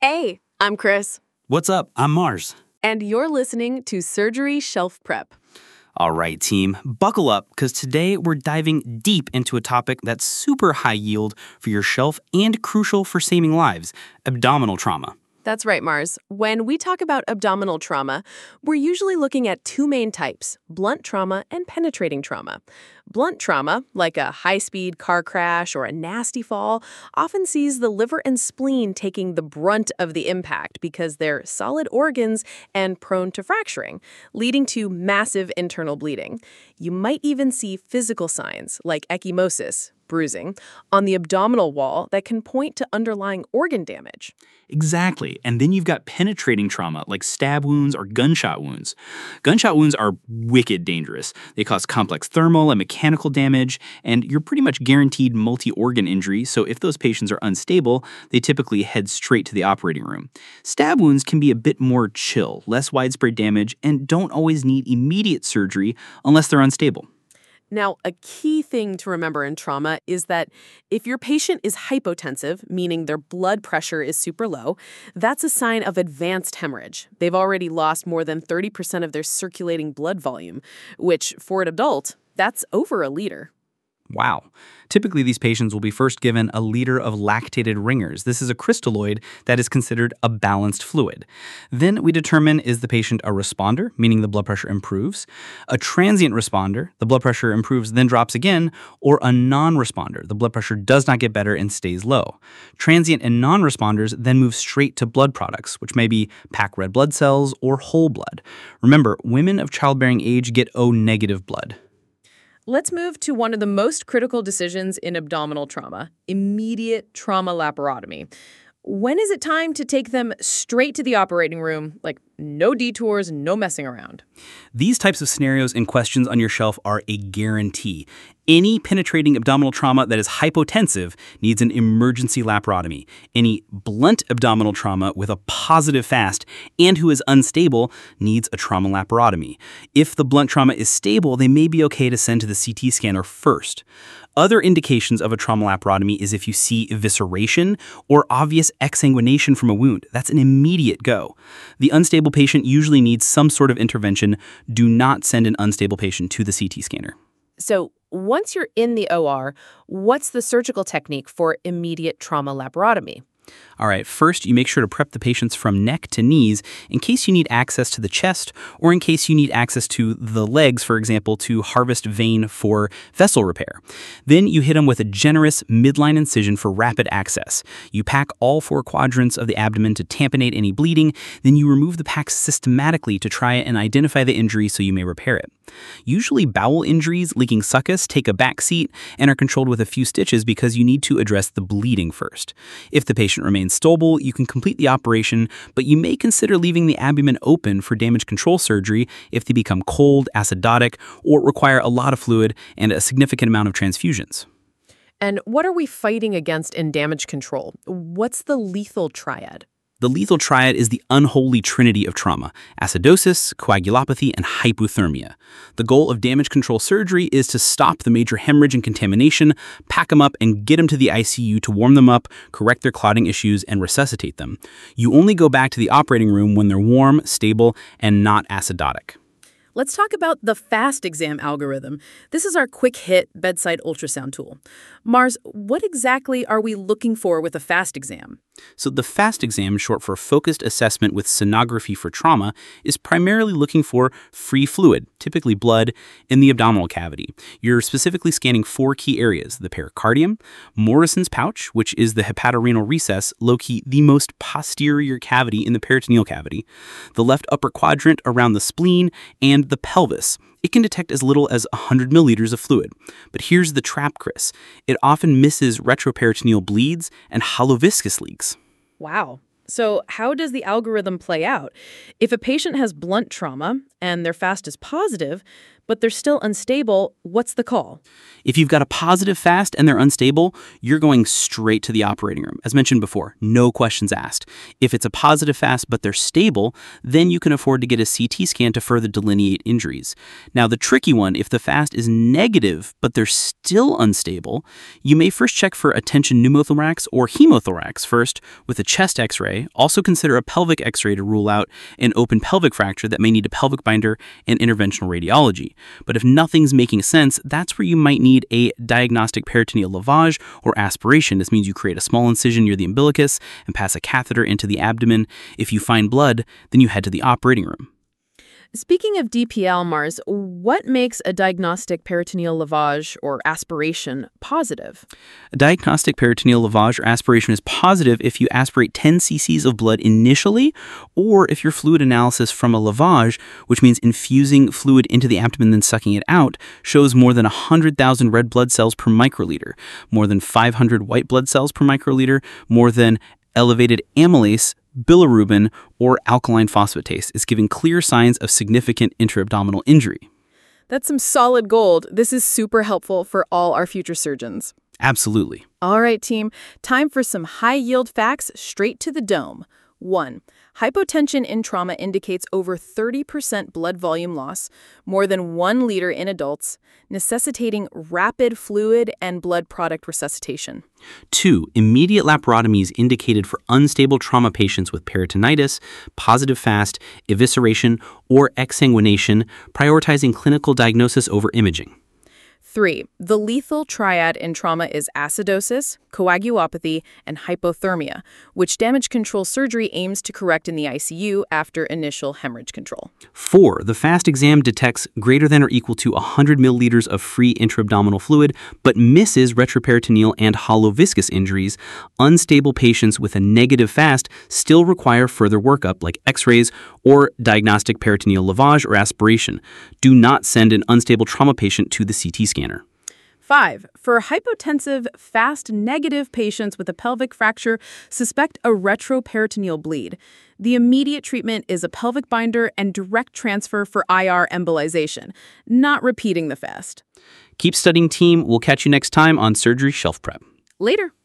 Hey, I'm Chris, What's up? I'm Mars. and you're listening to Surgery Shelf Prep. All right, team, buckle up because today we're diving deep into a topic that's super high yield for your shelf and crucial for saving lives: abdominal trauma. That's right, Mars. When we talk about abdominal trauma, we're usually looking at two main types: blunt trauma and penetrating trauma. Blunt trauma, like a high-speed car crash or a nasty fall, often sees the liver and spleen taking the brunt of the impact because they're solid organs and prone to fracturing, leading to massive internal bleeding. You might even see physical signs like ecchymosis, bruising, on the abdominal wall that can point to underlying organ damage. Exactly. And then you've got penetrating trauma like stab wounds or gunshot wounds. Gunshot wounds are wicked dangerous. They cause complex thermal and mechanical damage, and you're pretty much guaranteed multi-organ injury, so if those patients are unstable, they typically head straight to the operating room. Stab wounds can be a bit more chill, less widespread damage, and don't always need immediate surgery unless they're unstable. Now, a key thing to remember in trauma is that if your patient is hypotensive, meaning their blood pressure is super low, that's a sign of advanced hemorrhage. They've already lost more than 30% of their circulating blood volume, which, for an adult, that's over a liter. Wow. Typically, these patients will be first given a liter of lactated ringers. This is a crystalloid that is considered a balanced fluid. Then we determine, is the patient a responder, meaning the blood pressure improves, a transient responder, the blood pressure improves then drops again, or a non-responder, the blood pressure does not get better and stays low. Transient and non-responders then move straight to blood products, which may be packed red blood cells or whole blood. Remember, women of childbearing age get O-negative blood. Let's move to one of the most critical decisions in abdominal trauma: immediate trauma laparotomy. When is it time to take them straight to the operating room? Like, no detours, no messing around. These types of scenarios and questions on your shelf are a guarantee. Any penetrating abdominal trauma that is hypotensive needs an emergency laparotomy. Any blunt abdominal trauma with a positive FAST and who is unstable needs a trauma laparotomy. If the blunt trauma is stable, they may be okay to send to the CT scanner first. Other indications of a trauma laparotomy is if you see evisceration or obvious exsanguination from a wound. That's an immediate go. The unstable patient usually needs some sort of intervention. Do not send an unstable patient to the CT scanner. So, once you're in the OR, what's the surgical technique for immediate trauma laparotomy? All right, first you make sure to prep the patients from neck to knees in case you need access to the chest or in case you need access to the legs, for example, to harvest vein for vessel repair. Then you hit them with a generous midline incision for rapid access. You pack all four quadrants of the abdomen to tamponate any bleeding, then you remove the packs systematically to try and identify the injury so you may repair it. Usually bowel injuries, leaking succus, take a back seat and are controlled with a few stitches because you need to address the bleeding first. If the patient remains stable, you can complete the operation, but you may consider leaving the abdomen open for damage control surgery if they become cold, acidotic, or require a lot of fluid and a significant amount of transfusions. And what are we fighting against in damage control? What's the lethal triad? The lethal triad is the unholy trinity of trauma: acidosis, coagulopathy, and hypothermia. The goal of damage control surgery is to stop the major hemorrhage and contamination, pack them up, and get them to the ICU to warm them up, correct their clotting issues, and resuscitate them. You only go back to the operating room when they're warm, stable, and not acidotic. Let's talk about the FAST exam algorithm. This is our quick-hit bedside ultrasound tool. Mars, what exactly are we looking for with a FAST exam? So the FAST exam, short for Focused Assessment with Sonography for Trauma, is primarily looking for free fluid, typically blood, in the abdominal cavity. You're specifically scanning four key areas: the pericardium, Morrison's pouch, which is the hepatorenal recess, low-key the most posterior cavity in the peritoneal cavity, the left upper quadrant around the spleen, and the pelvis. It can detect as little as 100 milliliters of fluid. But here's the trap, Chris. It often misses retroperitoneal bleeds and hollow viscous leaks. Wow. So how does the algorithm play out? If a patient has blunt trauma and their FAST is positive, but they're still unstable. What's the call? If you've got a positive fast and they're unstable, you're going straight to the operating room. As mentioned before, no questions asked. If it's a positive fast but they're stable, then you can afford to get a CT scan to further delineate injuries. Now, the tricky one, if the fast is negative but they're still unstable, you may first check for a tension pneumothorax or hemothorax first with a chest x-ray. Also consider a pelvic x-ray to rule out an open pelvic fracture that may need a pelvic binder and interventional radiology. But if nothing's making sense, that's where you might need a diagnostic peritoneal lavage or aspiration. This means you create a small incision near the umbilicus and pass a catheter into the abdomen. If you find blood, then you head to the operating room. Speaking of DPL, Mars, what makes a diagnostic peritoneal lavage or aspiration positive? A diagnostic peritoneal lavage or aspiration is positive if you aspirate 10 cc's of blood initially, or if your fluid analysis from a lavage, which means infusing fluid into the abdomen and then sucking it out, shows more than 100,000 red blood cells per microliter, more than 500 white blood cells per microliter, more than elevated amylase, bilirubin, or alkaline phosphatase is giving clear signs of significant intra-abdominal injury. That's some solid gold. This is super helpful for all our future surgeons. Absolutely. All right, team. Time for some high-yield facts straight to the dome. 1. Hypotension in trauma indicates over 30% blood volume loss, more than 1 liter in adults, necessitating rapid fluid and blood product resuscitation. 2. Immediate laparotomy is indicated for unstable trauma patients with peritonitis, positive fast, evisceration, or exsanguination, prioritizing clinical diagnosis over imaging. 3. The lethal triad in trauma is acidosis, coagulopathy, and hypothermia, which damage control surgery aims to correct in the ICU after initial hemorrhage control. 4. The FAST exam detects greater than or equal to 100 milliliters of free intra-abdominal fluid, but misses retroperitoneal and hollow viscous injuries. Unstable patients with a negative FAST still require further workup like x-rays or diagnostic peritoneal lavage or aspiration. Do not send an unstable trauma patient to the CT scanner. 5. For hypotensive, fast negative patients with a pelvic fracture, suspect a retroperitoneal bleed. The immediate treatment is a pelvic binder and direct transfer for IR embolization, not repeating the fast. Keep studying, team. We'll catch you next time on Surgery Shelf Prep. Later.